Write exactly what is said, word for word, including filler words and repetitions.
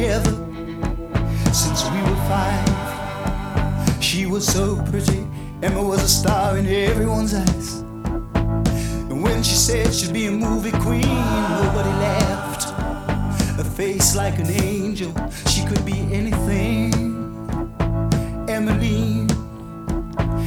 together since we were five. She was so pretty, Emma was a star in everyone's eyes. And when she said she'd be a movie queen, nobody laughed. A face like an angel, she could be anything.